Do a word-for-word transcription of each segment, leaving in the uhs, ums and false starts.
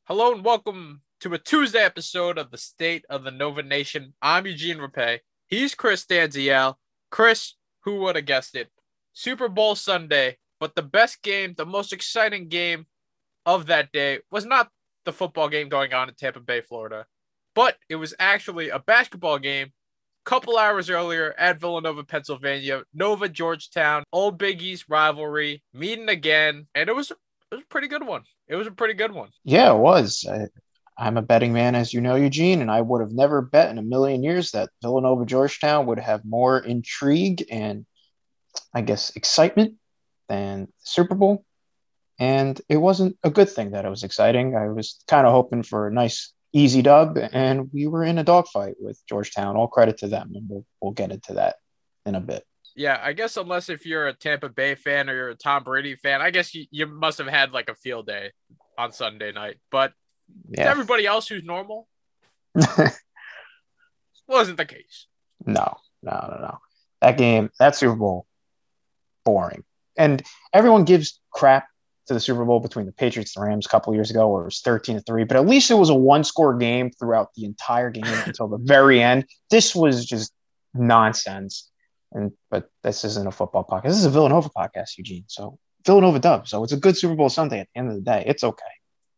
Hello and welcome to a Tuesday episode of the State of the Nova Nation. I'm Eugene Rapay. He's Chris Danziel. Chris, who would have guessed it? Super Bowl Sunday, but the best game, the most exciting game of that day was not the football game going on in Tampa Bay, Florida, but it was actually a basketball game a couple hours earlier at Villanova, Pennsylvania. Nova Georgetown, old Big East rivalry, meeting again, and it was it was a pretty good one. It was a pretty good one. Yeah, it was. I, I'm a betting man, as you know, Eugene, and I would have never bet in a million years that Villanova Georgetown would have more intrigue and, I guess, excitement than the Super Bowl. And it wasn't a good thing that it was exciting. I was kind of hoping for a nice, easy dub, and we were in a dogfight with Georgetown. All credit to them, and we'll, we'll get into that in a bit. Yeah, I guess unless if you're a Tampa Bay fan or you're a Tom Brady fan, I guess you, you must have had like a field day on Sunday night. But to Yeah. everybody else who's normal, wasn't the case. No, no, no, no. That game, that Super Bowl, boring. And everyone gives crap to the Super Bowl between the Patriots and the Rams a couple years ago, where it was thirteen to three, but at least it was a one-score game throughout the entire game until the very end. This was just nonsense. And but this isn't a football podcast. This is a Villanova podcast, Eugene. So Villanova dub. So it's a good Super Bowl Sunday at the end of the day. It's okay.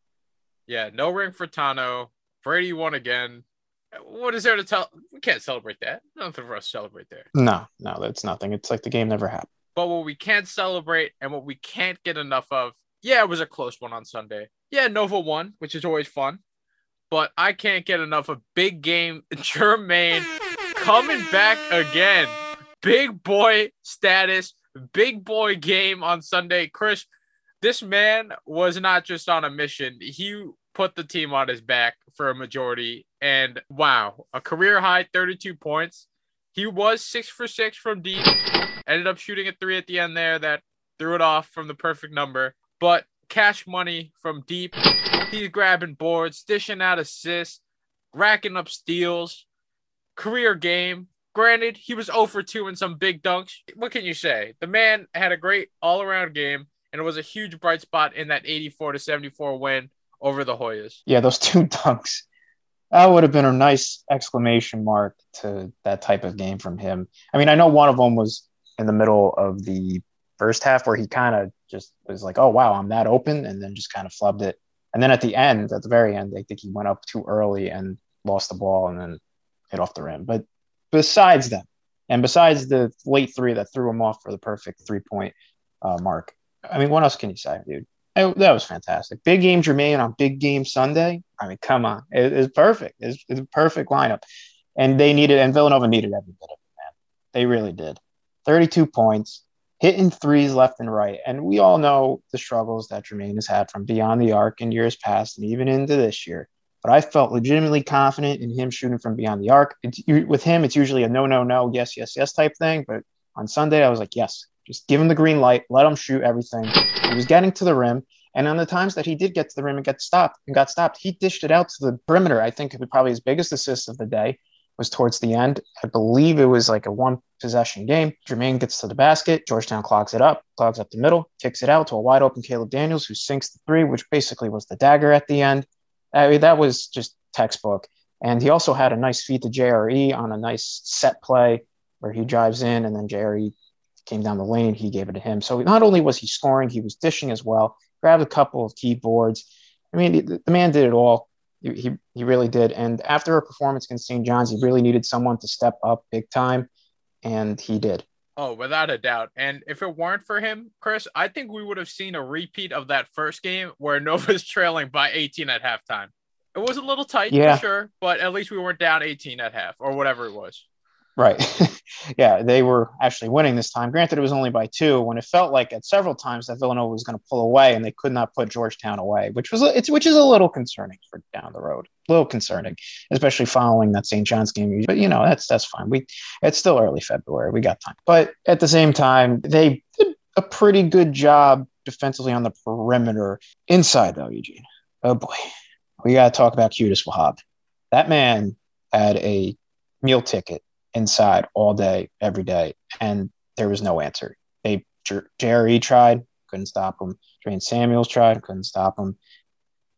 Yeah, no ring for Tano. Brady won again. What is there to tell? We can't celebrate that. Nothing for us to celebrate there. No, no, that's nothing. It's like the game never happened. But what we can't celebrate and what we can't get enough of, yeah, it was a close one on Sunday. Yeah, Nova won, which is always fun. But I can't get enough of big game Jermaine coming back again. Big boy status, big boy game on Sunday. Chris, this man was not just on a mission. He put the team on his back for a majority. And wow, a career high thirty-two points. He was six for six from deep. Ended up shooting a three at the end there that threw it off from the perfect number. But cash money from deep. He's grabbing boards, dishing out assists, racking up steals. Career game. Granted, he was zero for two in some big dunks. What can you say? The man had a great all-around game, and it was a huge bright spot in that eighty-four to seventy-four win over the Hoyas. Yeah, those two dunks. That would have been a nice exclamation mark to that type of game from him. I mean, I know one of them was in the middle of the first half where he kind of just was like, oh, wow, I'm that open, and then just kind of flubbed it. And then at the end, at the very end, I think he went up too early and lost the ball and then hit off the rim. But besides that, and besides the late three that threw him off for the perfect three-point uh, mark, I mean, what else can you say, dude? It, that was fantastic. Big game Jermaine on big game Sunday. I mean, come on. It, it's perfect. It's, it's a perfect lineup. And they needed, and Villanova needed every bit of it, man. They really did. thirty-two points, hitting threes left and right. And we all know the struggles that Jermaine has had from beyond the arc in years past and even into this year. But I felt legitimately confident in him shooting from beyond the arc. It's, with him, it's usually a no, no, no, yes, yes, yes type thing. But on Sunday, I was like, yes, just give him the green light. Let him shoot everything. He was getting to the rim. And on the times that he did get to the rim and get stopped and got stopped, he dished it out to the perimeter. I think probably his biggest assist of the day was towards the end. I believe it was like a one possession game. Jermaine gets to the basket. Georgetown clogs it up, clogs up the middle, kicks it out to a wide open Caleb Daniels, who sinks the three, which basically was the dagger at the end. I mean, that was just textbook. And he also had a nice feed to J R E on a nice set play where he drives in and then J R E came down the lane. He gave it to him. So not only was he scoring, he was dishing as well, grabbed a couple of keyboards. I mean, the, the man did it all. He, he he really did. And after a performance against Saint John's, he really needed someone to step up big time. And he did. Oh, without a doubt. And if it weren't for him, Chris, I think we would have seen a repeat of that first game where Nova's trailing by eighteen at halftime. It was a little tight, Yeah. for sure, but at least we weren't down eighteen at half or whatever it was. Right. Yeah, they were actually winning this time. Granted, it was only by two when it felt like at several times that Villanova was going to pull away and they could not put Georgetown away, which was it's which is a little concerning for down the road. A little concerning, especially following that Saint John's game. But you know, that's that's fine. We it's still early February. We got time. But at the same time, they did a pretty good job defensively on the perimeter. Inside though, Eugene. Oh boy. We got to talk about Qudus Wahab. That man had a meal ticket inside all day, every day, and there was no answer. They J R E tried, couldn't stop him. Drain Samuels tried, couldn't stop him.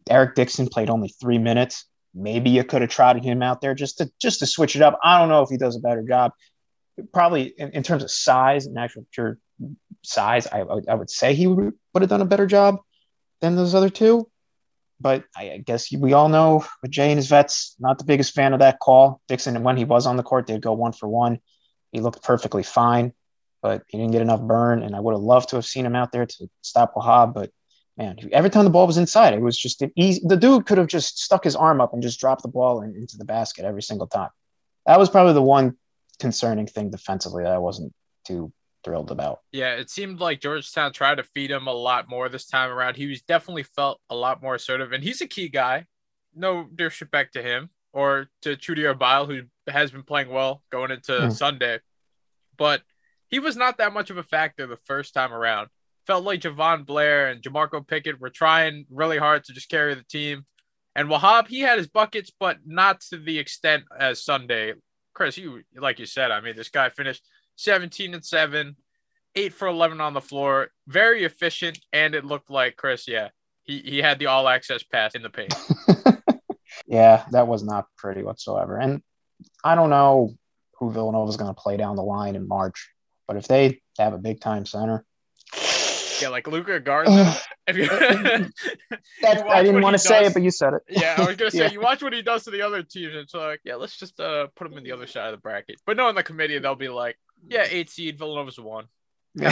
Eric Dixon played only three minutes. Maybe you could have trotted him out there just to just to switch it up. I don't know if he does a better job. Probably in, in terms of size and actual pure size, I, I would say he would, would have done a better job than those other two. But I guess we all know with Jay and his vets, not the biggest fan of that call. Dixon, when he was on the court, they'd go one for one. He looked perfectly fine, but he didn't get enough burn. And I would have loved to have seen him out there to stop Wahab. But man, every time the ball was inside, it was just an easy. The dude could have just stuck his arm up and just dropped the ball in, into the basket every single time. That was probably the one concerning thing defensively that I wasn't too thrilled about. Yeah, it seemed like Georgetown tried to feed him a lot more this time around. He was definitely felt a lot more assertive, and he's a key guy. No disrespect to him or to Chudy Arbile, who has been playing well going into mm. Sunday, but he was not that much of a factor the first time around. Felt like Javon Blair and Jamarco Pickett were trying really hard to just carry the team. And Wahab, he had his buckets, but not to the extent as Sunday. Chris, you like you said, I mean, this guy finished seventeen and seven, eight for eleven on the floor, very efficient, and it looked like Chris, yeah, he, he had the all access pass in the paint. Yeah, that was not pretty whatsoever. And I don't know who Villanova is going to play down the line in March, but if they have a big time center, yeah, like Luka Garza. If you, that, you I didn't want to say it, but you said it. Yeah, I was gonna say yeah. You watch what he does to the other teams. It's like, yeah, let's just uh, put him in the other side of the bracket. But no, in the committee, they'll be like, yeah, eight seed, Villanova's one. Yeah.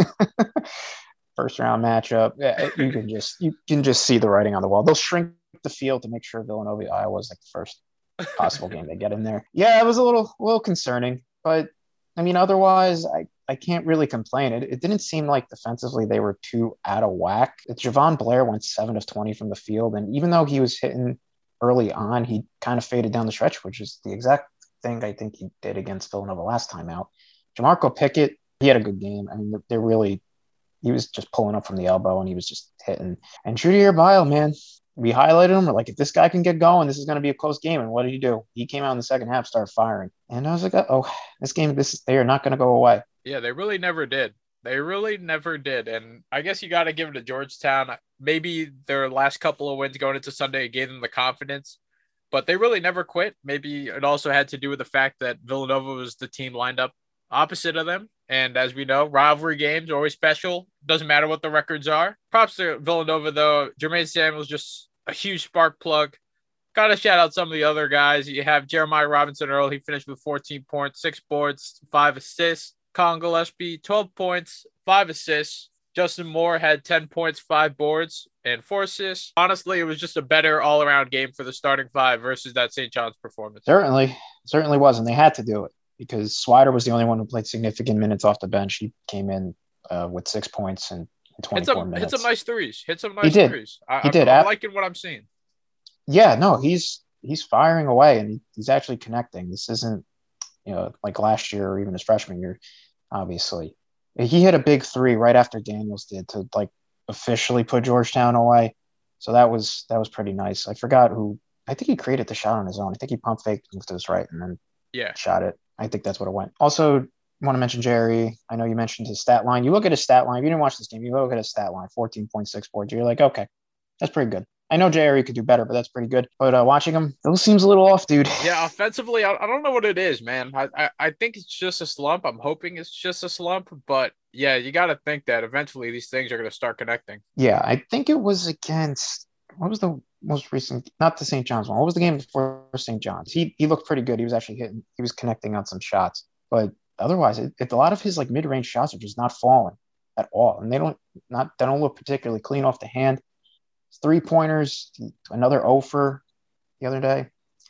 First round matchup. Yeah, you can just you can just see the writing on the wall. They'll shrink the field to make sure Villanova Iowa is like the first possible game they get in there. Yeah, it was a little a little concerning, but I mean, otherwise, I. I can't really complain. It, it didn't seem like defensively they were too out of whack. Javon Blair went seven of twenty from the field, and even though he was hitting early on, he kind of faded down the stretch, which is the exact thing I think he did against Villanova last time out. Jamarco Pickett, he had a good game. I mean, they're really – he was just pulling up from the elbow, and he was just hitting. And Chudy Arbile, man, we highlighted him. We're like, if this guy can get going, this is going to be a close game. And what did he do? He came out in the second half, started firing. And I was like, oh, this game, this is, they are not going to go away. Yeah, they really never did. They really never did. And I guess you got to give it to Georgetown. Maybe their last couple of wins going into Sunday gave them the confidence, but they really never quit. Maybe it also had to do with the fact that Villanova was the team lined up opposite of them. And as we know, rivalry games are always special. Doesn't matter what the records are. Props to Villanova, though. Jermaine Samuels, just a huge spark plug. Got to shout out some of the other guys. You have Jeremiah Robinson Earl. He finished with fourteen points, six boards, five assists. Colin Gillespie, twelve points, five assists. Justin Moore had ten points, five boards, and four assists. Honestly, it was just a better all-around game for the starting five versus that Saint John's performance. Certainly. Certainly was, and they had to do it because Swider was the only one who played significant minutes off the bench. He came in uh, with six points and twenty-four hit some, minutes. Hit some nice threes. Hit some nice he did. threes. I, he I'm, did. I'm liking what I'm seeing. Yeah, no, he's he's firing away, and he, he's actually connecting. This isn't, you know, like last year or even his freshman year, obviously. He hit a big three right after Daniels did to like officially put Georgetown away. So that was that was pretty nice. I forgot who I think he created the shot on his own. I think he pump faked, moved to his right, and then yeah, shot it. I think that's what it went. Also, want to mention Jerry. I know you mentioned his stat line. You look at his stat line. If you didn't watch this game, you look at his stat line, fourteen point six boards. You're like, okay, that's pretty good. I know Jerry could do better, but that's pretty good. But uh, watching him, it seems a little off, dude. Yeah, offensively, I, I don't know what it is, man. I, I, I think it's just a slump. I'm hoping it's just a slump. But, yeah, you got to think that eventually these things are going to start connecting. Yeah, I think it was against – what was the most recent – not the Saint John's one. What was the game before Saint John's? He he looked pretty good. He was actually hitting – he was connecting on some shots. But otherwise, it, it, a lot of his, like, mid-range shots are just not falling at all. And they don't not they don't look particularly clean off the hand. Three pointers, another offer the other day.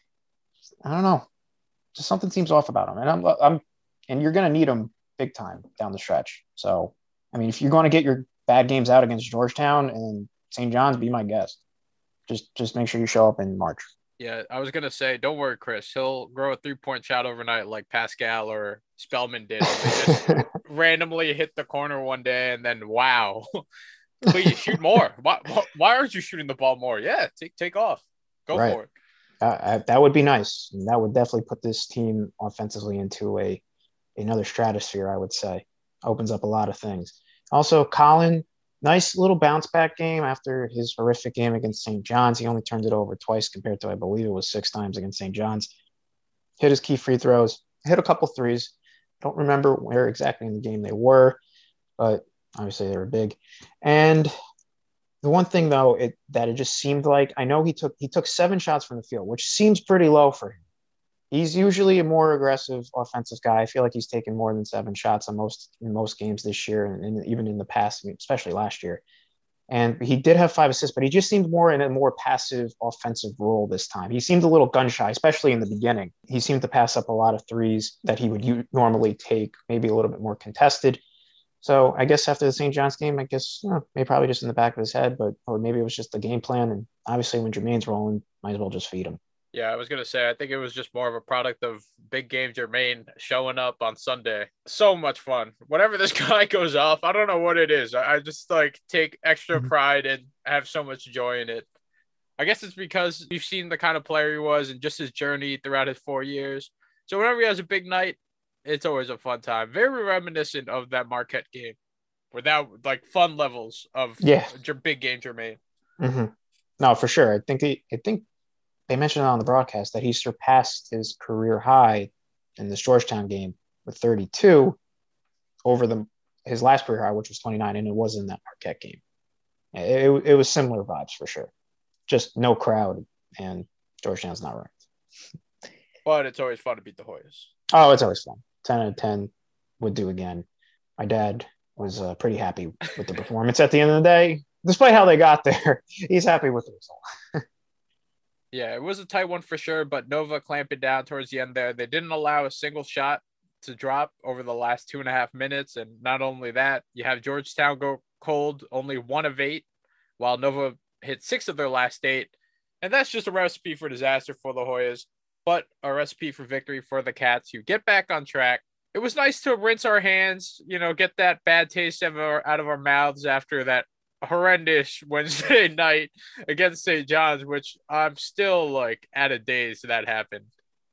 I don't know. Just something seems off about him. And I'm, I'm, and you're going to need him big time down the stretch. So, I mean, if you're going to get your bad games out against Georgetown and Saint John's, be my guest. Just, just make sure you show up in March. Yeah, I was going to say, don't worry, Chris. He'll grow a three-point shot overnight like Pascal or Spellman did. They just randomly hit the corner one day and then, wow. Please shoot more. Why, why aren't you shooting the ball more? Yeah, take take off. Go right. for it. Uh, that would be nice. And that would definitely put this team offensively into a another stratosphere, I would say. Opens up a lot of things. Also, Colin, nice little bounce back game after his horrific game against Saint John's. He only turned it over twice compared to, I believe it was six times against Saint John's. Hit his key free throws, hit a couple threes. Don't remember where exactly in the game they were, but obviously they were big. And the one thing though, it that it just seemed like, I know he took he took seven shots from the field, which seems pretty low for him. He's usually a more aggressive offensive guy. I feel like he's taken more than seven shots in most in most games this year, and, and even in the past, especially last year. And he did have five assists, but he just seemed more in a more passive offensive role this time. He seemed a little gun shy, especially in the beginning. He seemed to pass up a lot of threes that he would u- normally take, maybe a little bit more contested. So I guess after the Saint John's game, I guess you know, maybe probably just in the back of his head, but or maybe it was just the game plan. And obviously, when Jermaine's rolling, might as well just feed him. Yeah, I was gonna say I think it was just more of a product of big game Jermaine showing up on Sunday. So much fun. Whenever this guy goes off, I don't know what it is. I, I just like take extra pride and have so much joy in it. I guess it's because we've seen the kind of player he was and just his journey throughout his four years. So whenever he has a big night, it's always a fun time. Very reminiscent of that Marquette game, without like fun levels of Yeah, big game Jermaine. mm-hmm. No, for sure. I think he, I think they mentioned on the broadcast that he surpassed his career high in this Georgetown game with thirty-two over the his last career high, which was twenty-nine, and it was in that Marquette game. It, it, it was similar vibes for sure. Just no crowd, and Georgetown's not ranked. But it's always fun to beat the Hoyas. Oh, it's always fun. ten out of ten would do again. My dad was uh, pretty happy with the performance at the end of the day. Despite how they got there, he's happy with the result. Yeah, it was a tight one for sure, but Nova clamped it down towards the end there. They didn't allow a single shot to drop over the last two and a half minutes. And not only that, you have Georgetown go cold, only one of eight, while Nova hit six of their last eight. And that's just a recipe for disaster for the Hoyas, but a recipe for victory for the Cats. You get back on track. It was nice to rinse our hands, you know, get that bad taste of our, out of our mouths after that horrendous Wednesday night against Saint John's, which I'm still like at a daze that happened.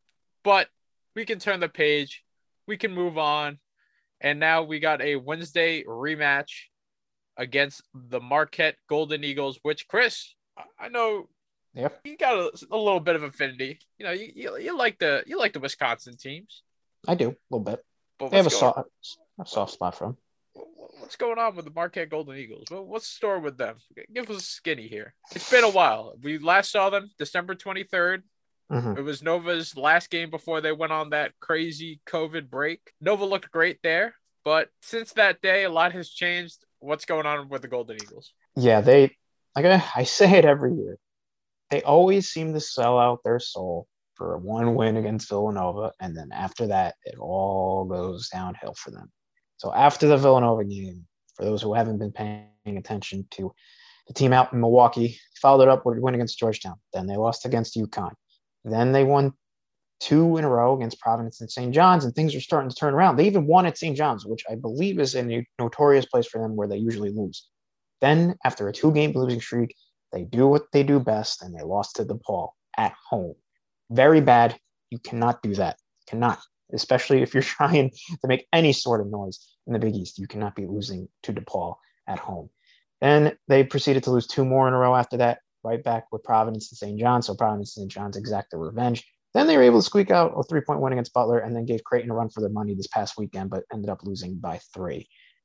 But we can turn the page. We can move on. And now we got a Wednesday rematch against the Marquette Golden Eagles, which, Chris, I know yep. you got a, a little bit of affinity. You know, you, you, you like the you like the Wisconsin teams. I do, a little bit. But they have a soft, a soft spot for them. What's going on with the Marquette Golden Eagles? What's the story with them? Give us a skinny here. It's been a while. We last saw them December twenty-third. Mm-hmm. It was Nova's last game before they went on that crazy COVID break. Nova looked great there, but since that day, a lot has changed. What's going on with the Golden Eagles? Yeah, they, like I, I say it every year, they always seem to sell out their soul for one win against Villanova, and then after that, it all goes downhill for them. So after the Villanova game, for those who haven't been paying attention to the team out in Milwaukee, followed it up with a win against Georgetown. Then they lost against UConn. Then they won two in a row against Providence and Saint John's, and things are starting to turn around. They even won at Saint John's, which I believe is a notorious place for them where they usually lose. Then, after a two-game losing streak, they do what they do best, and they lost to DePaul at home. Very bad. You cannot do that. Cannot. Especially if you're trying to make any sort of noise in the Big East. You cannot be losing to DePaul at home. Then they proceeded to lose two more in a row after that, right back with Providence and Saint John's. So Providence and Saint John's exact their revenge. Then they were able to squeak out a three-point win against Butler and then gave Creighton a run for their money this past weekend, but ended up losing by three.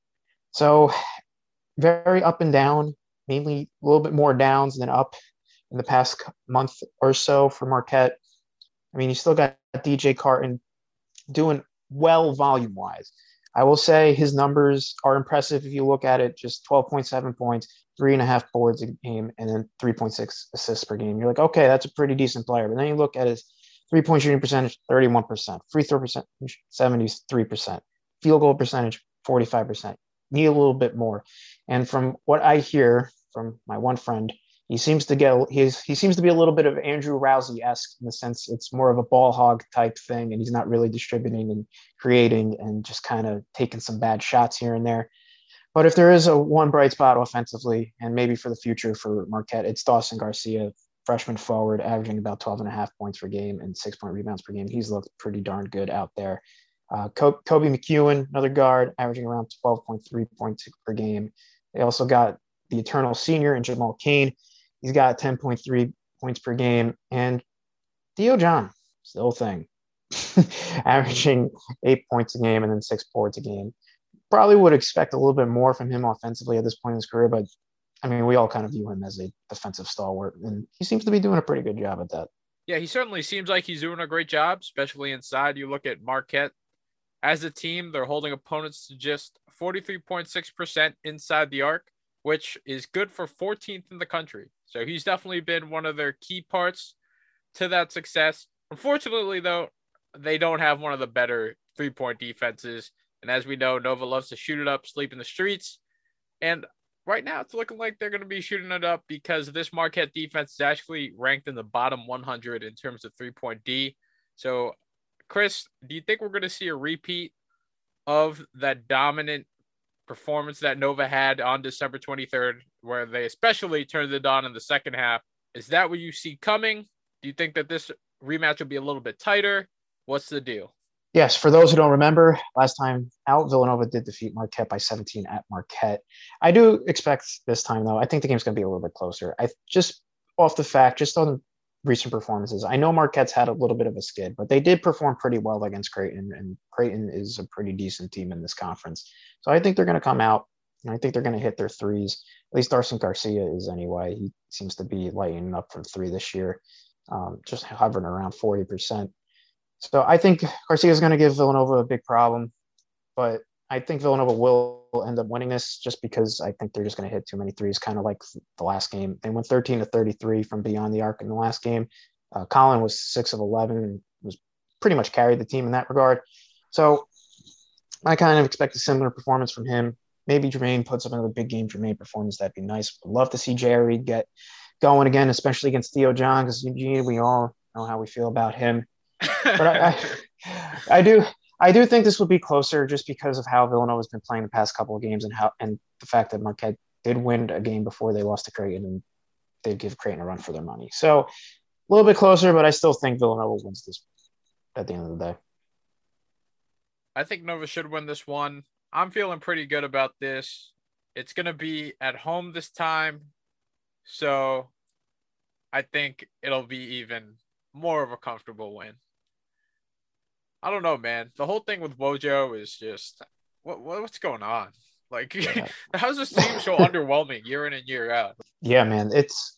So very up and down, mainly a little bit more downs than up in the past month or so for Marquette. I mean, you still got D J Carton doing well volume-wise. I will say his numbers are impressive if you look at it, just twelve point seven points, three and a half boards a game, and then three point six assists per game. You're like, okay, that's a pretty decent player. But then you look at his three-point shooting percentage, thirty-one percent. Free throw percentage, seventy-three percent. Field goal percentage, forty-five percent. Need a little bit more. And from what I hear from my one friend, he seems to get he's he seems to be a little bit of Andrew Rousey-esque in the sense it's more of a ball hog type thing, and he's not really distributing and creating and just kind of taking some bad shots here and there. But if there is a one bright spot offensively, and maybe for the future for Marquette, it's Dawson Garcia, freshman forward, averaging about twelve and a half points per game and six point rebounds per game. He's looked pretty darn good out there. Uh, Kobe McEwen, another guard, averaging around twelve point three points per game, They also got the eternal senior and Jamal Cain. He's got ten point three points per game. And Theo John, still a thing, averaging eight points a game and then six boards a game. Probably would expect a little bit more from him offensively at this point in his career, but I mean, we all kind of view him as a defensive stalwart, and he seems to be doing a pretty good job at that. Yeah, he certainly seems like he's doing a great job, especially inside. You look at Marquette as a team, they're holding opponents to just forty-three point six percent inside the arc, which is good for fourteenth in the country. So he's definitely been one of their key parts to that success. Unfortunately, though, they don't have one of the better three-point defenses. And as we know, Nova loves to shoot it up, sleep in the streets. And right now, it's looking like they're going to be shooting it up because this Marquette defense is actually ranked in the bottom one hundred in terms of three-point D. So, Chris, do you think we're going to see a repeat of that dominant performance that Nova had on December twenty-third, where they especially turned it on in the second half? Is that what you see coming? Do you think that this rematch will be a little bit tighter? What's the deal? Yes, for those who don't remember, last time out, Villanova did defeat Marquette by seventeen at Marquette. I do expect this time, though, I think the game's going to be a little bit closer. I just off the fact, just on recent performances, I know Marquette's had a little bit of a skid, but they did perform pretty well against Creighton, and Creighton is a pretty decent team in this conference. So I think they're going to come out, and I think they're going to hit their threes. At least Darcy Garcia is anyway. He seems to be lighting up from three this year, um, just hovering around forty percent. So I think Garcia is going to give Villanova a big problem, but I think Villanova will end up winning this just because I think they're just going to hit too many threes, kind of like the last game. They went thirteen to thirty-three from beyond the arc in the last game. Uh, Colin was six of eleven and was pretty much carried the team in that regard. So I kind of expect a similar performance from him. Maybe Jermaine puts up another big game Jermaine performance. That'd be nice. Would love to see Jerry get going again, especially against Theo John, because Eugene, we all know how we feel about him. But I, I, I do, I do think this will be closer just because of how Villanova's been playing the past couple of games and how, and the fact that Marquette did win a game before they lost to Creighton and they'd give Creighton a run for their money. So a little bit closer, but I still think Villanova wins this at the end of the day. I think Nova should win this one. I'm feeling pretty good about this. It's going to be at home this time. So I think it'll be even more of a comfortable win. I don't know, man. The whole thing with Wojo is just what, what what's going on? Like, yeah. How's this team so underwhelming year in and year out? Yeah, man. It's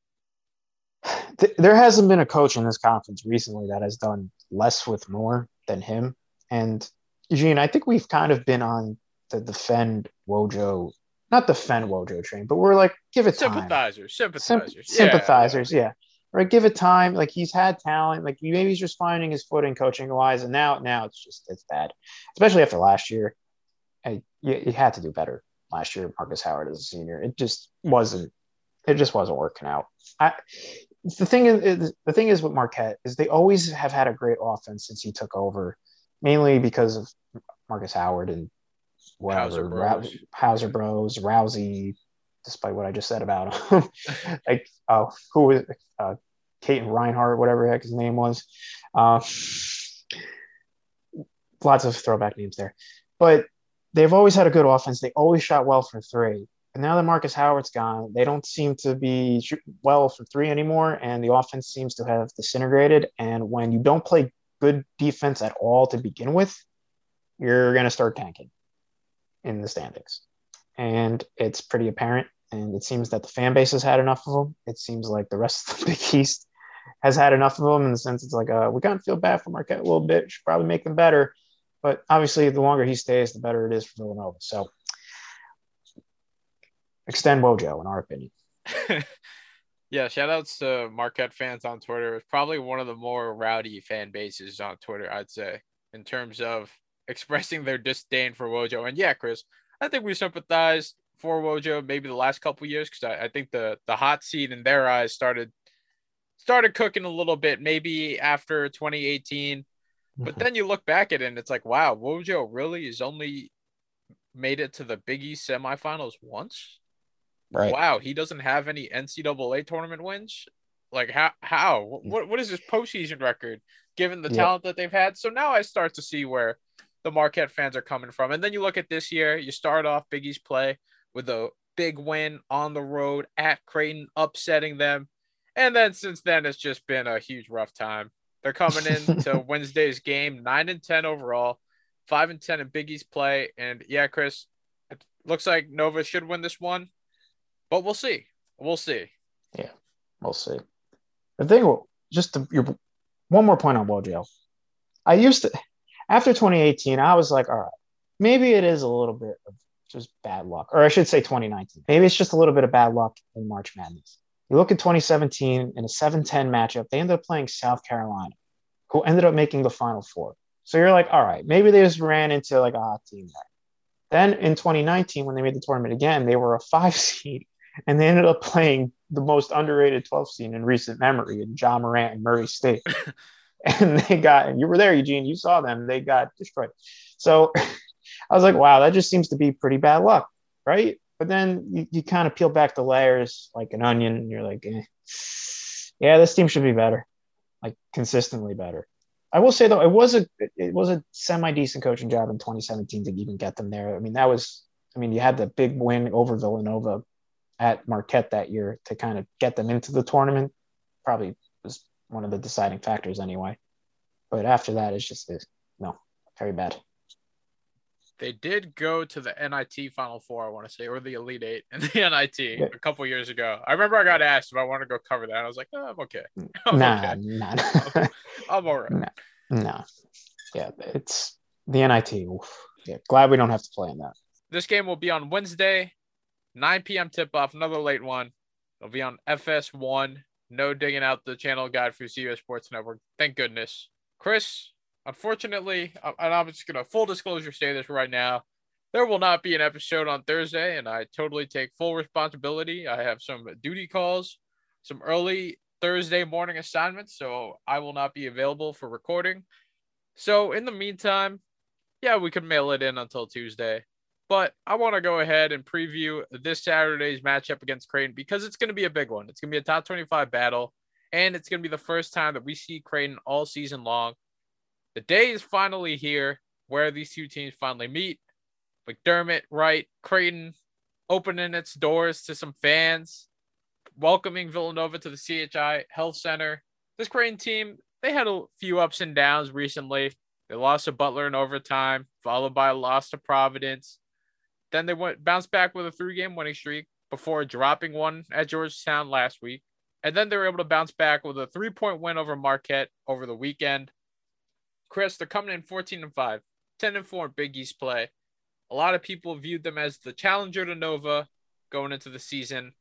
th- there hasn't been a coach in this conference recently that has done less with more than him. And Eugene, I think we've kind of been on the defend Wojo, not defend Wojo train, but we're like, give it time. Sympathizers, sympathizers, Symp- sympathizers, yeah. yeah. Right, give it time. Like he's had talent. Like maybe he's just finding his footing coaching wise, and now now it's just it's bad, especially after last year. I, you, you had to do better last year. Marcus Howard as a senior, it just wasn't. It just wasn't working out. I the thing is the thing is with Marquette is they always have had a great offense since he took over, mainly because of Marcus Howard and whatever Hauser Bros, Rou- Hauser Bros, Rousey. Despite what I just said about him, like oh, who was uh, Caton Reinhardt, whatever the heck his name was. Uh, lots of throwback names there, but they've always had a good offense. They always shot well from three. And now that Marcus Howard's gone, they don't seem to be shooting well from three anymore, and the offense seems to have disintegrated. And when you don't play good defense at all to begin with, you're going to start tanking in the standings. And it's pretty apparent. And it seems that the fan base has had enough of them. It seems like the rest of the Big East has had enough of them in the sense it's like, uh, we kind of feel bad for Marquette a little bit. Should probably make them better. But obviously, the longer he stays, the better it is for Villanova. So extend Wojo, in our opinion. Yeah, shout outs to Marquette fans on Twitter. It's probably one of the more rowdy fan bases on Twitter, I'd say, in terms of expressing their disdain for Wojo. And yeah, Chris, I think we sympathize for Wojo maybe the last couple of years because I, I think the the hot seat in their eyes started started cooking a little bit maybe after twenty eighteen. Mm-hmm. But then you look back at it and it's like, wow, Wojo really has only made it to the Big East semifinals once. Right. Wow, he doesn't have any N C double A tournament wins. Like how how what what is his postseason record given the yeah. talent that they've had? So now I start to see where the Marquette fans are coming from. And then you look at this year, you start off Big East play with a big win on the road at Creighton, upsetting them. And then since then, it's just been a huge rough time. They're coming into Wednesday's game, nine and ten overall, five and ten in Big East play. And yeah, Chris, it looks like Nova should win this one, but we'll see. We'll see. Yeah, we'll see. The thing, just to, your, one more point on Wojel. I used to, after twenty eighteen, I was like, all right, maybe it is a little bit of just bad luck. Or I should say twenty nineteen. Maybe it's just a little bit of bad luck in March Madness. You look at twenty seventeen in a seven ten matchup, they ended up playing South Carolina, who ended up making the Final Four. So you're like, all right, maybe they just ran into like a hot team there. Then in twenty nineteen, when they made the tournament again, they were a five seed, and they ended up playing the most underrated twelve seed in recent memory in Ja Morant and Murray State. And they got, and you were there, Eugene, you saw them, they got destroyed. So I was like, wow, that just seems to be pretty bad luck, right? But then you, you kind of peel back the layers like an onion, and you're like, eh, yeah, this team should be better, like consistently better. I will say though, it was a it was a semi decent coaching job in twenty seventeen to even get them there. I mean, that was, I mean, you had the big win over Villanova at Marquette that year to kind of get them into the tournament. Probably was one of the deciding factors anyway. But after that, it's just it's, no, very bad. They did go to the N I T Final Four, I want to say, or the Elite Eight in the N I T yeah. a couple years ago. I remember I got asked if I wanted to go cover that. I was like, oh, I'm okay. I'm nah, okay. nah. I'm, I'm all right. Nah, nah. Yeah, it's the N I T. Oof. Yeah, glad we don't have to play in that. This game will be on Wednesday, nine p.m. tip-off, another late one. It'll be on F S one. No digging out the channel guide for C B S Sports Network. Thank goodness. Chris, unfortunately, and I'm just going to full disclosure say this right now, there will not be an episode on Thursday, and I totally take full responsibility. I have some duty calls, some early Thursday morning assignments, so I will not be available for recording. So in the meantime, yeah, we could mail it in until Tuesday. But I want to go ahead and preview this Saturday's matchup against Creighton because it's going to be a big one. It's going to be a top twenty-five battle, and it's going to be the first time that we see Creighton all season long. The day is finally here where these two teams finally meet. McDermott, Wright, Creighton opening its doors to some fans, welcoming Villanova to the C H I Health Center. This Creighton team, they had a few ups and downs recently. They lost to Butler in overtime, followed by a loss to Providence. Then they went bounced back with a three-game winning streak before dropping one at Georgetown last week. And then they were able to bounce back with a three-point win over Marquette over the weekend. Chris, they're coming in fourteen and five, ten and four in Big East play. A lot of people viewed them as the challenger to Nova going into the season.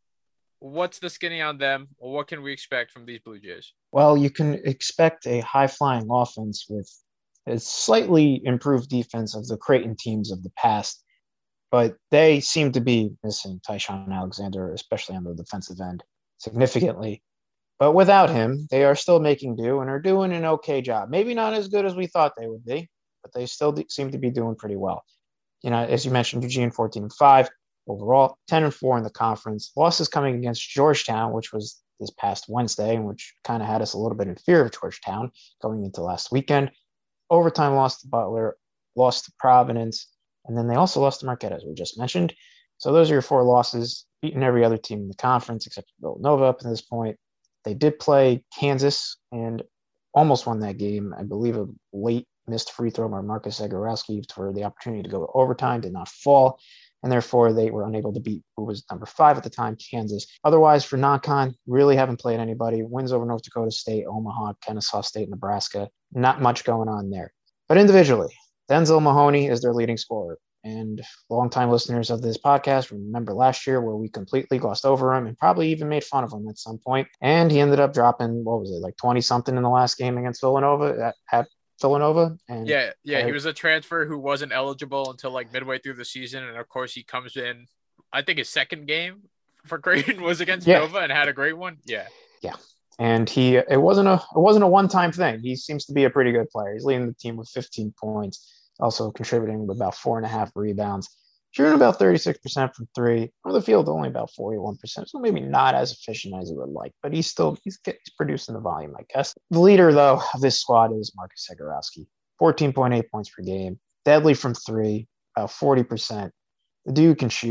What's the skinny on them, or what can we expect from these Blue Jays? Well, you can expect a high-flying offense with a slightly improved defense of the Creighton teams of the past. But they seem to be missing Tyshawn Alexander, especially on the defensive end, significantly. But without him, they are still making do and are doing an okay job. Maybe not as good as we thought they would be, but they still de- seem to be doing pretty well. You know, as you mentioned, Eugene, fourteen and five overall, ten and four in the conference. Losses coming against Georgetown, which was this past Wednesday, and which kind of had us a little bit in fear of Georgetown going into last weekend. Overtime loss to Butler, lost to Providence. And then they also lost to Marquette, as we just mentioned. So those are your four losses, beating every other team in the conference except Villanova up to this point. They did play Kansas and almost won that game. I believe a late missed free throw by Marcus Zagorowski for the opportunity to go to overtime did not fall. And therefore, they were unable to beat who was number five at the time, Kansas. Otherwise, for non-con, really haven't played anybody. Wins over North Dakota State, Omaha, Kennesaw State, Nebraska. Not much going on there. But individually, Denzel Mahoney is their leading scorer. And longtime listeners of this podcast remember last year where we completely glossed over him and probably even made fun of him at some point. And he ended up dropping, what was it, like twenty-something in the last game against Villanova at, at Villanova. And yeah, yeah, he was a transfer who wasn't eligible until like midway through the season. And, of course, he comes in, I think his second game for Creighton was against yeah. Nova and had a great one. Yeah. Yeah. And he, it wasn't a, it wasn't a one-time thing. He seems to be a pretty good player. He's leading the team with fifteen points. Also contributing with about four and a half rebounds, shooting about thirty-six percent from three. On the field, only about forty-one percent. So maybe not as efficient as he would like, but he's still, he's, he's producing the volume, I guess. The leader, though, of this squad is Marcus Zagorowski. fourteen point eight points per game. Deadly from three, about forty percent. The dude can shoot.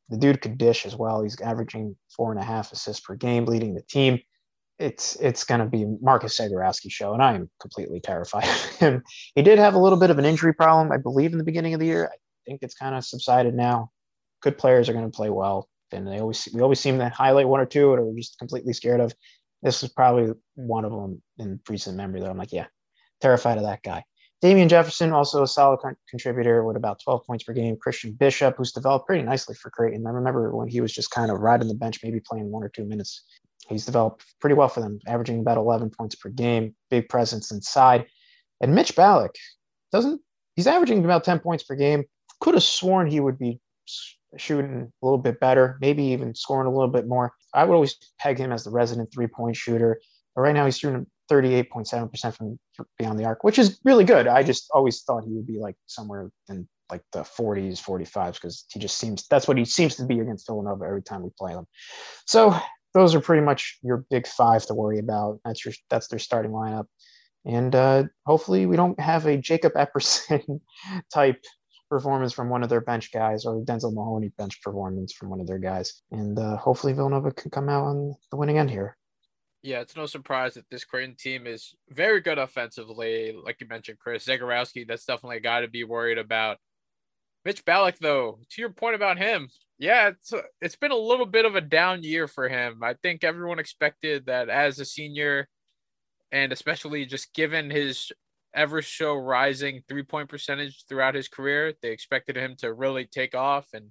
the dude could dish as well. He's averaging four and a half assists per game, leading the team. It's it's going to be Marcus Zegarowski show, and I am completely terrified of him. He did have a little bit of an injury problem, I believe, in the beginning of the year. I think it's kind of subsided now. Good players are going to play well, and they always we always seem to highlight one or two that we're just completely scared of. This is probably one of them in recent memory that I'm like, yeah, terrified of that guy. Damian Jefferson, also a solid con- contributor with about twelve points per game. Christian Bishop, who's developed pretty nicely for Creighton. I remember when he was just kind of riding the bench, maybe playing one or two minutes. He's developed pretty well for them, averaging about eleven points per game, big presence inside. And Mitch Ballack doesn't, he's averaging about ten points per game. Could have sworn he would be shooting a little bit better, maybe even scoring a little bit more. I would always peg him as the resident three-point shooter. But right now he's shooting thirty-eight point seven percent from beyond the arc, which is really good. I just always thought he would be like somewhere in like the forties, forty-fives, because he just seems, that's what he seems to be against Villanova every time we play them. So those are pretty much your big five to worry about. That's your, that's their starting lineup. And uh, hopefully we don't have a Jacob Epperson type performance from one of their bench guys, or Denzel Mahoney bench performance from one of their guys. And uh, hopefully Villanova can come out on the winning end here. Yeah, it's no surprise that this Creighton team is very good offensively. Like you mentioned, Chris Zegarowski, that's definitely a guy to be worried about. Mitch Ballack, though, to your point about him, yeah, it's it's been a little bit of a down year for him. I think everyone expected that as a senior, and especially just given his ever so rising three-point percentage throughout his career, they expected him to really take off and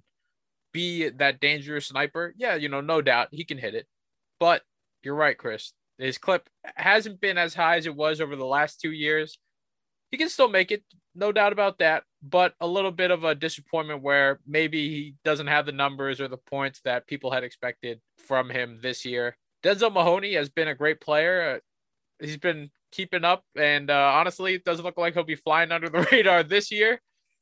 be that dangerous sniper. Yeah, you know, no doubt he can hit it. But you're right, Chris. His clip hasn't been as high as it was over the last two years. He can still make it, no doubt about that, but a little bit of a disappointment where maybe he doesn't have the numbers or the points that people had expected from him this year. Denzel Mahoney has been a great player. He's been keeping up, and uh, honestly, it doesn't look like he'll be flying under the radar this year.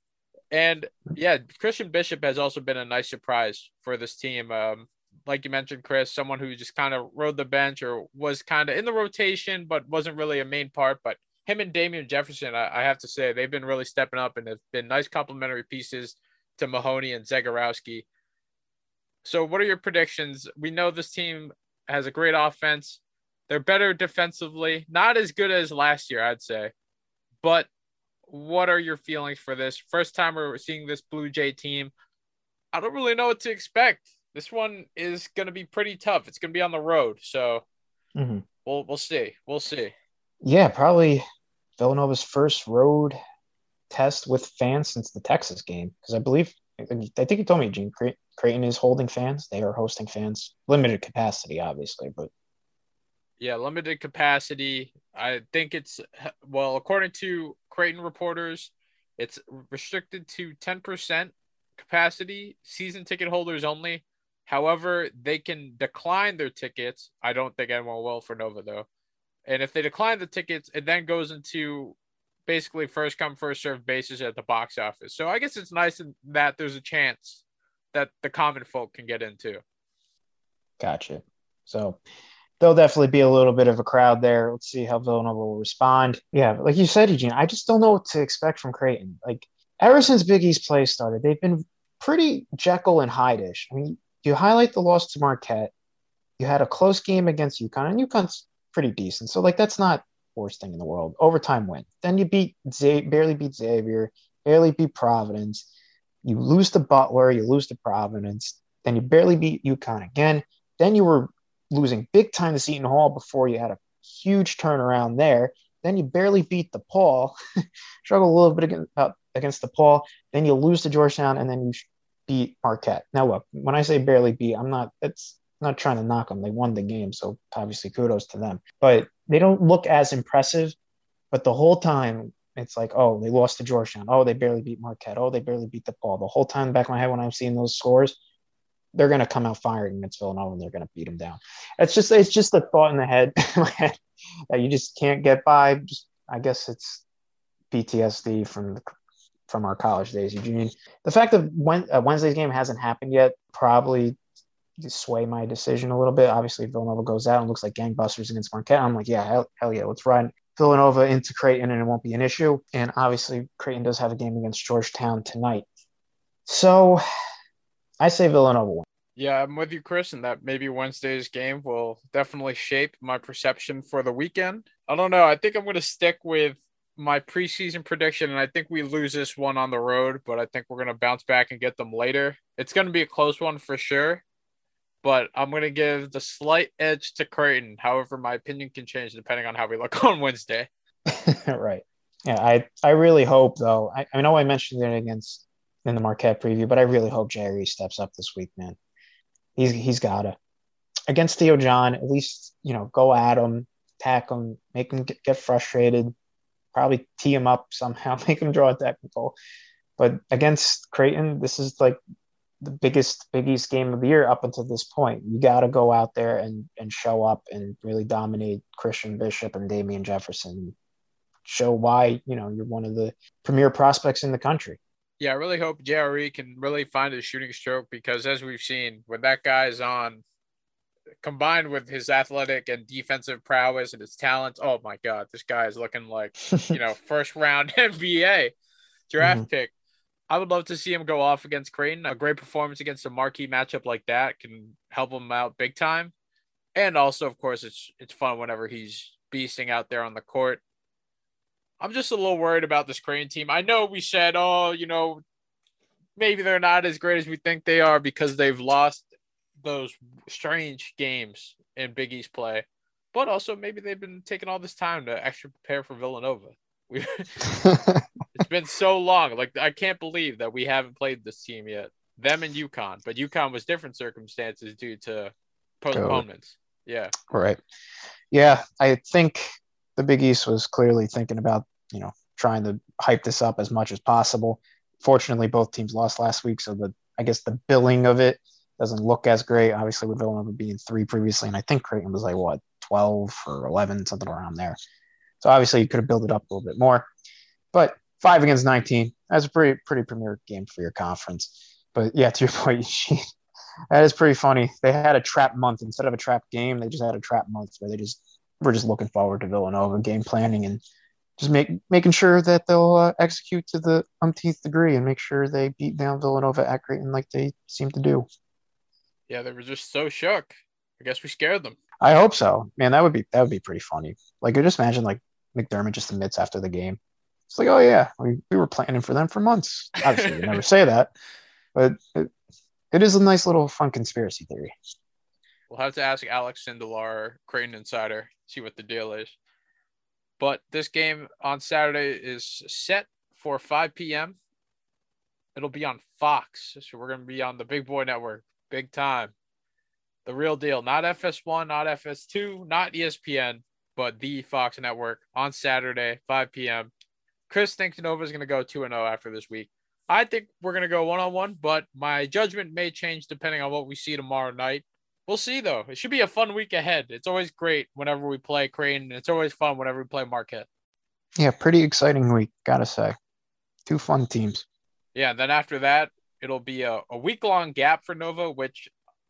And yeah, Christian Bishop has also been a nice surprise for this team. Um, like you mentioned, Chris, someone who just kind of rode the bench or was kind of in the rotation, but wasn't really a main part. But him and Damian Jefferson, I, I have to say, they've been really stepping up and have been nice complementary pieces to Mahoney and Zegarowski. So what are your predictions? We know this team has a great offense. They're better defensively, not as good as last year, I'd say. But what are your feelings for this? First time we're seeing this Blue Jay team. I don't really know what to expect. This one is going to be pretty tough. It's going to be on the road. So mm-hmm. we'll we'll see. We'll see. Yeah, probably Villanova's first road test with fans since the Texas game. Because I believe, I think you told me, Gene, Creighton is holding fans. They are hosting fans. Limited capacity, obviously, but. Yeah, limited capacity. I think it's, well, according to Creighton reporters, it's restricted to ten percent capacity, season ticket holders only. However, they can decline their tickets. I don't think anyone will for Nova, though. And if they decline the tickets, it then goes into basically first come, first served basis at the box office. So I guess it's nice that there's a chance that the common folk can get into. Gotcha. So there'll definitely be a little bit of a crowd there. Let's see how Villanova will respond. Yeah, like you said, Eugene, I just don't know what to expect from Creighton. Like, ever since Big East play started, they've been pretty Jekyll and Hyde-ish. I mean, you highlight the loss to Marquette. You had a close game against UConn, and UConn's pretty decent. So, like, that's not the worst thing in the world. Overtime win. Then you beat Z- barely beat Xavier, barely beat Providence. You lose to Butler, you lose to Providence. Then you barely beat UConn again. Then you were losing big time to Seton Hall before you had a huge turnaround there. Then you barely beat DePaul, struggle a little bit against, uh, against DePaul. Then you lose to Georgetown, and then you beat Marquette. Now, look, when I say barely beat, I'm not, it's not trying to knock them. They won the game, so obviously kudos to them. But they don't look as impressive. But the whole time, it's like, oh, they lost to Georgetown. Oh, they barely beat Marquette. Oh, they barely beat DePaul. The whole time in the back of my head when I'm seeing those scores, they're going to come out firing against Villanova and they're going to beat them down. It's just, it's just a thought in the head that you just can't get by. Just, I guess it's P T S D from the, from our college days, Eugene. The fact that when, uh, Wednesday's game hasn't happened yet probably sway my decision a little bit. Obviously, Villanova goes out and looks like gangbusters against Marquette. I'm like, yeah, hell, hell yeah, let's ride Villanova into Creighton and it won't be an issue. And obviously, Creighton does have a game against Georgetown tonight. So I say Villanova win. Yeah, I'm with you, Chris, and that maybe Wednesday's game will definitely shape my perception for the weekend. I don't know. I think I'm going to stick with my preseason prediction, and I think we lose this one on the road, but I think we're going to bounce back and get them later. It's going to be a close one for sure, but I'm going to give the slight edge to Creighton. However, my opinion can change depending on how we look on Wednesday. Right. Yeah, I, I really hope, though. I, I know I mentioned it against in the Marquette preview, but I really hope Jerry steps up this week, man. He's he's got to against Theo John. At least you know go at him, attack him, make him get, get frustrated. Probably tee him up somehow, make him draw a technical. But against Creighton, this is like the biggest, biggest game of the year up until this point. You got to go out there and and show up and really dominate Christian Bishop and Damian Jefferson. Show why you know you're one of the premier prospects in the country. Yeah, I really hope J R E can really find his shooting stroke because, as we've seen, when that guy is on, combined with his athletic and defensive prowess and his talent, oh my God, this guy is looking like, you know, first round N B A draft mm-hmm. pick. I would love to see him go off against Creighton. A great performance against a marquee matchup like that can help him out big time. And also, of course, it's it's fun whenever he's beasting out there on the court. I'm just a little worried about this Creighton team. I know we said, oh, you know, maybe they're not as great as we think they are because they've lost those strange games in Big East play. But also maybe they've been taking all this time to actually prepare for Villanova. We, it's been so long. Like, I can't believe that we haven't played this team yet. Them and UConn. But UConn was different circumstances due to postponements. Yeah. Right. Yeah, I think the Big East was clearly thinking about, you know, trying to hype this up as much as possible. Fortunately, both teams lost last week, so the I guess the billing of it doesn't look as great. Obviously, with Villanova being three previously, and I think Creighton was like, what, twelve or eleven, something around there. So obviously, you could have built it up a little bit more. But five against nineteen, that's a pretty pretty premier game for your conference. But yeah, to your point, that is pretty funny. They had a trap month instead of a trap game. They just had a trap month where they just were just looking forward to Villanova game planning and just make, making sure that they'll uh, execute to the umpteenth degree and make sure they beat down Villanova at Creighton like they seem to do. Yeah, they were just so shook. I guess we scared them. I hope so. Man, that would be that would be pretty funny. Like, I just imagine like McDermott just admits after the game. It's like, oh yeah, we, we were planning for them for months. Obviously, we never say that, but it, it is a nice little fun conspiracy theory. We'll have to ask Alex Sindelar, Creighton Insider, see what the deal is. But this game on Saturday is set for five p.m. It'll be on Fox. So we're going to be on the Big Boy Network. Big time. The real deal. Not F S one, not F S two, not E S P N, but the Fox Network on Saturday, five p.m. Chris thinks Nova is going to go two and oh after this week. I think we're going to go one on one, but my judgment may change depending on what we see tomorrow night. We'll see, though. It should be a fun week ahead. It's always great whenever we play Creighton. It's always fun whenever we play Marquette. Yeah, pretty exciting week, gotta say. Two fun teams. Yeah, then after that, it'll be a, a week-long gap for Nova, which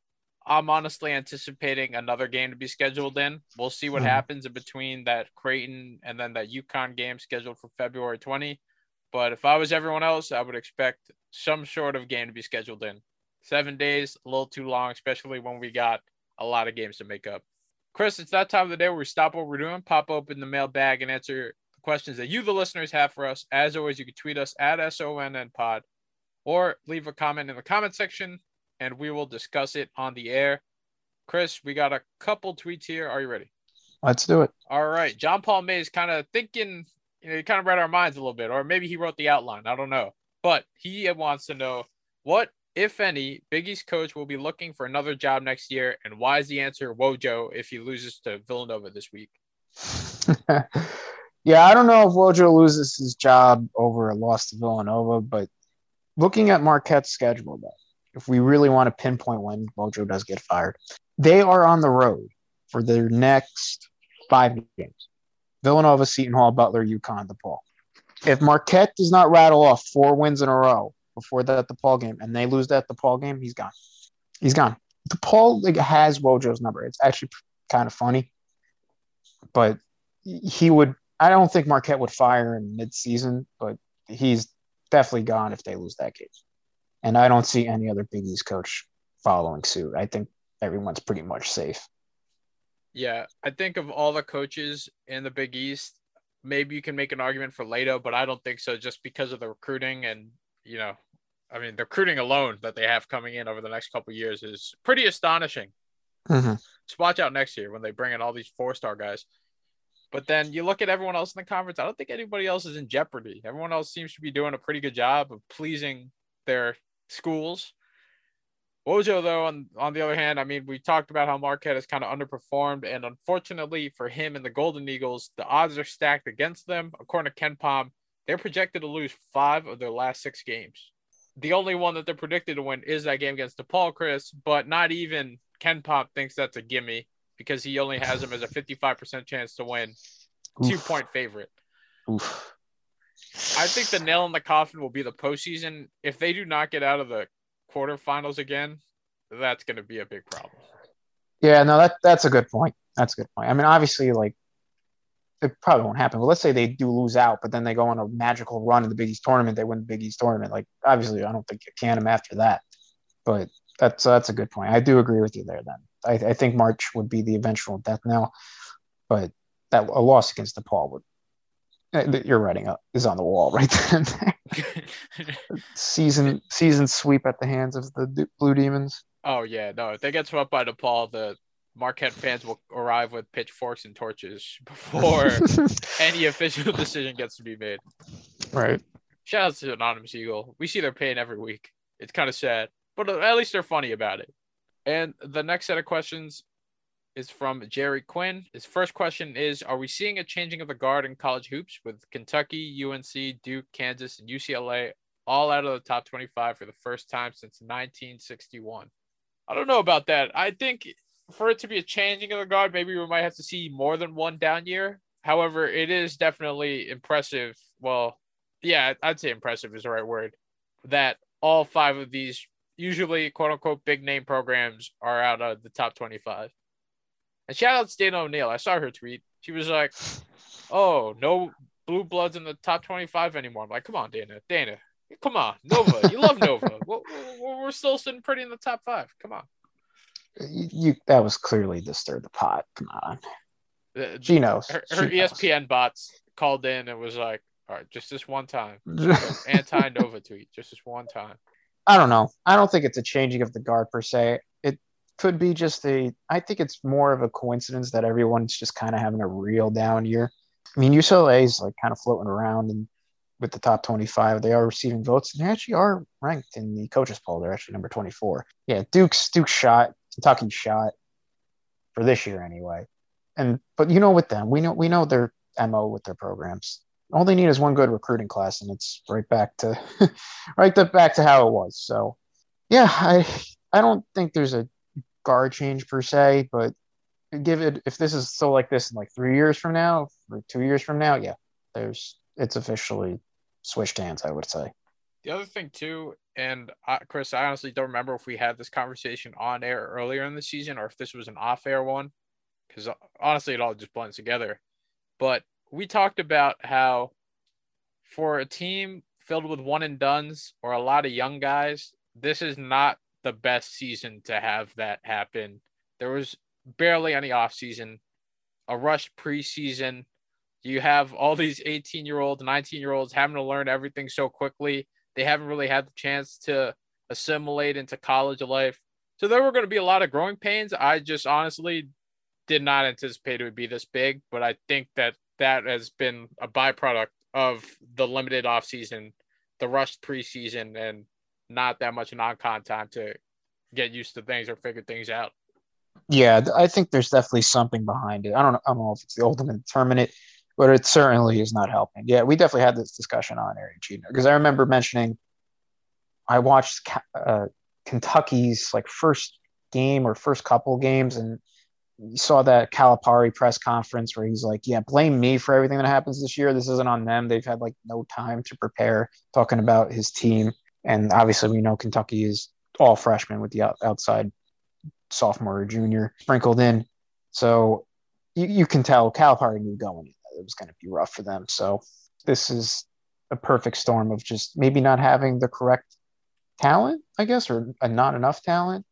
I'm honestly anticipating another game to be scheduled in. We'll see what mm. happens in between that Creighton and then that UConn game scheduled for February twentieth. But if I was everyone else, I would expect some sort of game to be scheduled in. Seven days, a little too long, especially when we got a lot of games to make up. Chris, it's that time of the day where we stop what we're doing, pop open the mailbag, and answer the questions that you, the listeners, have for us. As always, you can tweet us at S O N N Pod or leave a comment in the comment section, and we will discuss it on the air. Chris, we got a couple tweets here. Are you ready? Let's do it. All right. John Paul May is kind of thinking, you know, he kind of read our minds a little bit, or maybe he wrote the outline. I don't know. But he wants to know what, if any, Big East coach will be looking for another job next year, and why is the answer Wojo if he loses to Villanova this week? Yeah, I don't know if Wojo loses his job over a loss to Villanova, but looking at Marquette's schedule, though, if we really want to pinpoint when Wojo does get fired, they are on the road for their next five games. Villanova, Seton Hall, Butler, UConn, DePaul. If Marquette does not rattle off four wins in a row before that DePaul game, and they lose that DePaul game, he's gone. He's gone. DePaul like, has Wojo's number. It's actually kind of funny, but he would – I don't think Marquette would fire in midseason, but he's definitely gone if they lose that game. And I don't see any other Big East coach following suit. I think everyone's pretty much safe. Yeah, I think of all the coaches in the Big East, maybe you can make an argument for Leto, but I don't think so just because of the recruiting and, you know, I mean, the recruiting alone that they have coming in over the next couple of years is pretty astonishing. Mm-hmm. Just watch out next year when they bring in all these four-star guys. But then you look at everyone else in the conference, I don't think anybody else is in jeopardy. Everyone else seems to be doing a pretty good job of pleasing their schools. Wojo, though, on, on the other hand, I mean, we talked about how Marquette has kind of underperformed, and unfortunately for him and the Golden Eagles, the odds are stacked against them. According to Ken Pom, they're projected to lose five of their last six games. The only one that they're predicted to win is that game against DePaul, Chris, but not even Ken Pom thinks that's a gimme because he only has them as a fifty-five percent chance to win, two-point favorite. Oof. I think the nail in the coffin will be the postseason. If they do not get out of the quarterfinals again, that's going to be a big problem. Yeah, no, that that's a good point. That's a good point. I mean, obviously, like, it probably won't happen. But let's say they do lose out, but then they go on a magical run in the Big East tournament. They win the Big East tournament. Like, obviously, I don't think you can them after that. But that's uh, that's a good point. I do agree with you there. Then I, I think March would be the eventual death knell, but that a loss against DePaul would. Your writing up is on the wall right then. season season sweep at the hands of the Blue Demons. Oh yeah, no. If they get swept by DePaul, the Marquette fans will arrive with pitchforks and torches before any official decision gets to be made. Right. Shout out to Anonymous Eagle. We see their pain every week. It's kind of sad, but at least they're funny about it. And the next set of questions is from Jerry Quinn. His first question is, are we seeing a changing of the guard in college hoops with Kentucky, U N C, Duke, Kansas, and U C L A all out of the top twenty-five for the first time since nineteen sixty-one? I don't know about that. I think for it to be a changing of the guard, maybe we might have to see more than one down year. However, it is definitely impressive. Well, yeah, I'd say impressive is the right word, that all five of these usually quote-unquote big name programs are out of the top twenty-five. And shout out to Dana O'Neill. I saw her tweet. She was like, oh, no blue bloods in the top twenty-five anymore. I'm like, come on, Dana. Dana, come on. Nova. You love Nova. We're still sitting pretty in the top five. Come on. You, you That was clearly to stir the pot. Come on. The, she knows. Her, her she E S P N knows. bots called in and was like, all right, just this one time. Anti-Nova tweet. Just this one time. I don't know. I don't think it's a changing of the guard per se. It could be just a, I think it's more of a coincidence that everyone's just kind of having a real down year. I mean, U C L A is like kind of floating around and with the top twenty-five. They are receiving votes and they actually are ranked in the coaches poll. They're actually number twenty-four. Yeah, Duke's Duke's shot, Kentucky shot for this year anyway. And but you know, with them, we know we know their M O with their programs. All they need is one good recruiting class, and it's right back to right to, back to how it was. So, yeah, I I don't think there's a guard change per se, but give it if this is still like this in like three years from now or two years from now, yeah, there's it's officially switched hands, I would say. The other thing too, and uh, Chris, I honestly don't remember if we had this conversation on air earlier in the season or if this was an off-air one, because honestly, it all just blends together. But we talked about how for a team filled with one and dones or a lot of young guys, this is not the best season to have that happen. There was barely any off season, a rushed preseason. You have all these eighteen year olds, nineteen year olds having to learn everything so quickly. They haven't really had the chance to assimilate into college life. So there were going to be a lot of growing pains. I just honestly did not anticipate it would be this big, but I think that that has been a byproduct of the limited offseason, the rushed preseason, and not that much non-con time to get used to things or figure things out. Yeah, I think there's definitely something behind it. I don't know, I don't know if it's the ultimate determinant, but it certainly is not helping. Yeah, we definitely had this discussion on Aaron Cheatham because I remember mentioning I watched uh, Kentucky's like first game or first couple games, and you saw that Calipari press conference where he's like, yeah, blame me for everything that happens this year. This isn't on them. They've had like no time to prepare, talking about his team. And obviously we know Kentucky is all freshmen with the outside sophomore or junior sprinkled in. So you, you can tell Calipari knew going in that it was going to be rough for them. So this is a perfect storm of just maybe not having the correct talent, I guess, or not enough talent,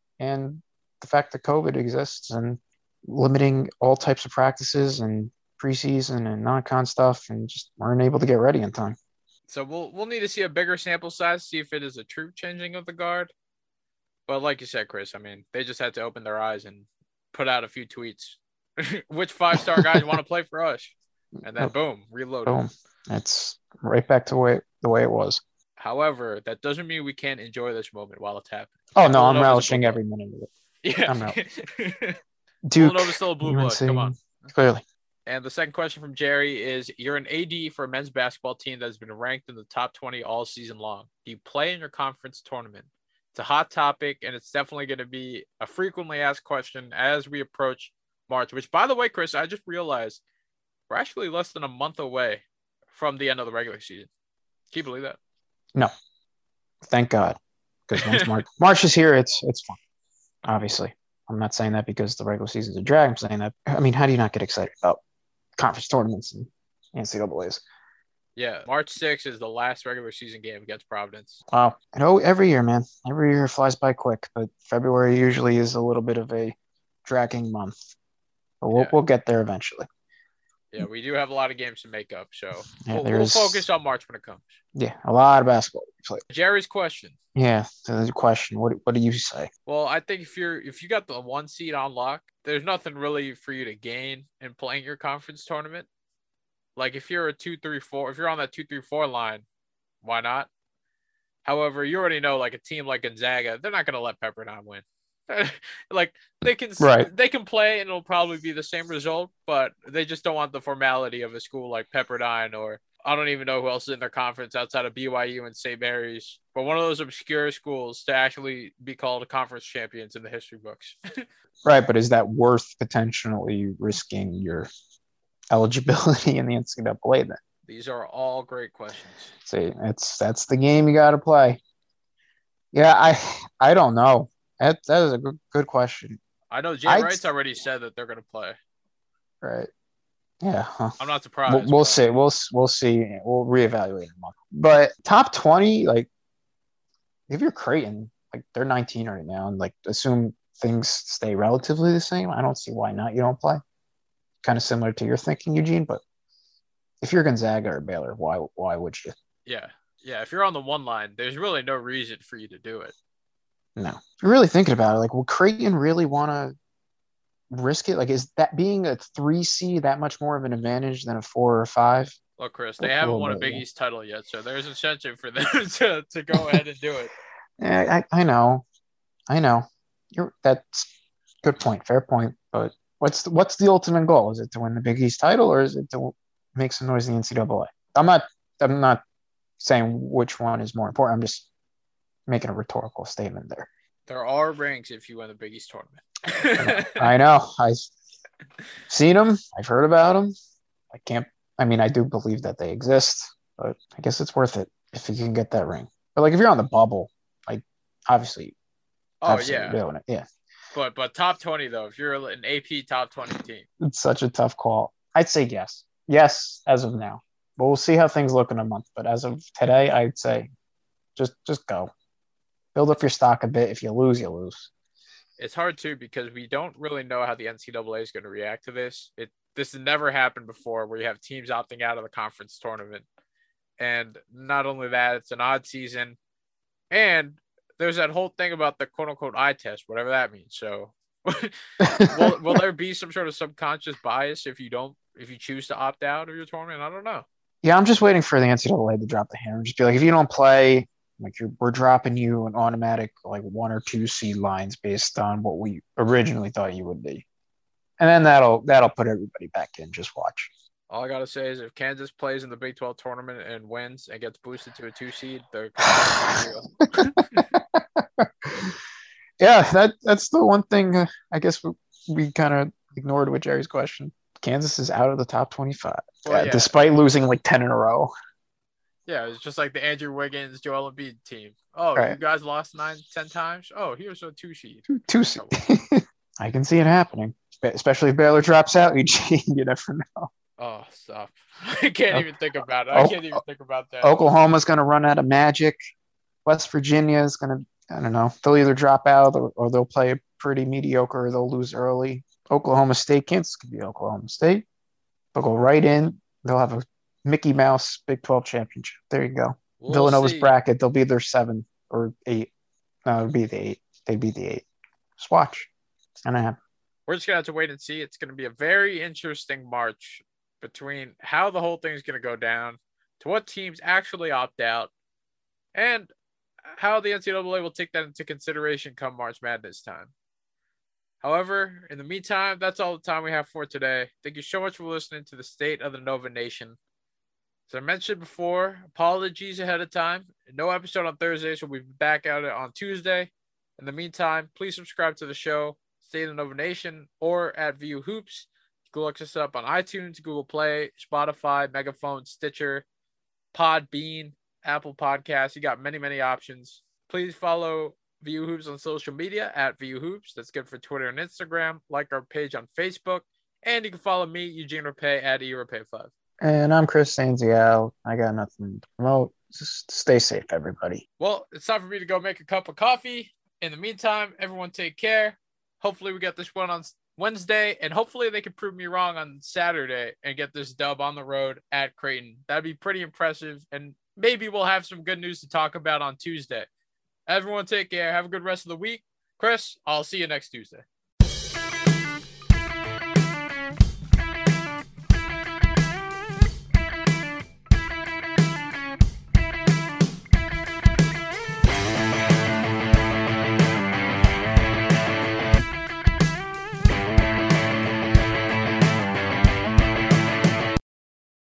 and the fact that COVID exists and limiting all types of practices and preseason and non-con stuff, and just weren't able to get ready in time. So we'll we'll need to see a bigger sample size, see if it is a true changing of the guard. But like you said, Chris, I mean, they just had to open their eyes and put out a few tweets. Which five-star guys want to play for us? And then boom, reload. Boom. It's right back to the way, the way it was. However, that doesn't mean we can't enjoy this moment while it's happening. Oh, no, I'm relishing every minute of it. Yeah. I'm Duke, Villanova's still a blue blood. Come on. Clearly. And the second question from Jerry is, you're an A D for a men's basketball team that has been ranked in the top twenty all season long. Do you play in your conference tournament? It's a hot topic, and it's definitely going to be a frequently asked question as we approach March, which, by the way, Chris, I just realized we're actually less than a month away from the end of the regular season. Can you believe that? No. Thank God. Because once March, March is here, it's it's fun, obviously. I'm not saying that because the regular season's a drag. I'm saying that, I mean, how do you not get excited about conference tournaments and N C double A's? Yeah, March sixth is the last regular season game against Providence. Wow. I know every year, man. Every year flies by quick, but February usually is a little bit of a dragging month. But we'll, yeah. we'll get there eventually. Yeah, we do have a lot of games to make up, so yeah, we'll, we'll focus on March when it comes. Yeah, a lot of basketball to play. Jerry's question. Yeah, so there's a question. What what do you say? Well, I think if you're if you got the one seed on lock, there's nothing really for you to gain in playing your conference tournament. Like if you're a two, three, four, if you're on that two, three, four line, why not? However, you already know, like a team like Gonzaga, they're not going to let Pepperdine win. Like they can, right. they can play and it'll probably be the same result, but they just don't want the formality of a school like Pepperdine, or I don't even know who else is in their conference outside of B Y U and Saint Mary's, but one of those obscure schools to actually be called conference champions in the history books. Right, but is that worth potentially risking your eligibility in the N C double A then? These are all great questions. See, that's that's the game you got to play. Yeah, I I don't know. That that is a good good question. I know Jay I'd, Wright's already said that they're going to play. Right. Yeah. Huh. I'm not surprised. We'll, we'll see. We'll we'll see. We'll reevaluate in a month. But top twenty, like if you're Creighton, like they're nineteen right now, and like assume things stay relatively the same, I don't see why not. You don't play. Kind of similar to your thinking, Eugene. But if you're Gonzaga or Baylor, why why would you? Yeah, yeah. If you're on the one line, there's really no reason for you to do it. No. If you're really thinking about it, like, will Creighton really want to risk it? Like, is that being a three seed that much more of an advantage than a four or five? Look, Chris, they haven't won a Big East title yet, so there's incentive for them to, to go ahead and do it. Yeah, I, I know. I know. You're that's good point, fair point. But what's the, what's the ultimate goal? Is it to win the Big East title, or is it to make some noise in the N C double A? I'm not I'm not saying which one is more important. I'm just making a rhetorical statement there. There are rings if you win the Big East tournament. I know. I've seen them. I've heard about them. I can't. I mean, I do believe that they exist, but I guess it's worth it if you can get that ring. But like, if you're on the bubble, like obviously, oh obviously yeah, you're doing it. Yeah. But but top twenty though, if you're an A P top twenty team, it's such a tough call. I'd say yes, yes as of now. But we'll see how things look in a month. But as of today, I'd say just just go. Build up your stock a bit. If you lose, you lose. It's hard too because we don't really know how the N C double A is going to react to this. It this has never happened before, where you have teams opting out of the conference tournament, and not only that, it's an odd season, and there's that whole thing about the quote unquote eye test, whatever that means. So, will will there be some sort of subconscious bias if you don't if you choose to opt out of your tournament? I don't know. Yeah, I'm just waiting for the N C double A to drop the hammer and just be like, if you don't play. Like you're, we're dropping you an automatic like one or two seed lines based on what we originally thought you would be, and then that'll that'll put everybody back in. Just watch. All I gotta say is if Kansas plays in the Big twelve tournament and wins and gets boosted to a two seed, they're yeah, that that's the one thing uh, I guess we, we kind of ignored with Jerry's question. Kansas is out of the top twenty-five, well, uh, yeah. despite losing like ten in a row. Yeah, it's just like the Andrew Wiggins, Joel Embiid team. Oh, right. You guys lost nine, ten times? Oh, here's a two seed. Two, two seed. I can see it happening, especially if Baylor drops out. Eugene, you never know. Oh, stop! I can't even think about it. I can't even think about that. Oklahoma's going to run out of magic. West Virginia is going to, I don't know, they'll either drop out or, or they'll play pretty mediocre or they'll lose early. Oklahoma State, Kansas could be Oklahoma State. They'll go right in. They'll have a Mickey Mouse Big twelve championship. There you go. We'll Villanova's see. bracket, they'll be their seven or eight. No, it'd be the eight. They'd be the eight. Just watch. It's going to happen. We're just going to have to wait and see. It's going to be a very interesting March between how the whole thing's going to go down, to what teams actually opt out, and how the N C double A will take that into consideration come March Madness time. However, in the meantime, that's all the time we have for today. Thank you so much for listening to the State of the Nova Nation. As I mentioned before, apologies ahead of time. No episode on Thursday, so we'll be back at it on Tuesday. In the meantime, please subscribe to the show, State of the Nova Nation, or at View Hoops. You can look us up on iTunes, Google Play, Spotify, Megaphone, Stitcher, Podbean, Apple Podcasts. You got many, many options. Please follow View Hoops on social media at View Hoops. That's good for Twitter and Instagram. Like our page on Facebook. And you can follow me, Eugene Rapay, at E Rapay five. And I'm Chris Sanzial. I got nothing to promote. Just stay safe, everybody. Well, it's time for me to go make a cup of coffee. In the meantime, everyone take care. Hopefully we get this one on Wednesday, and hopefully they can prove me wrong on Saturday and get this dub on the road at Creighton. That'd be pretty impressive, and maybe we'll have some good news to talk about on Tuesday. Everyone take care. Have a good rest of the week. Chris, I'll see you next Tuesday.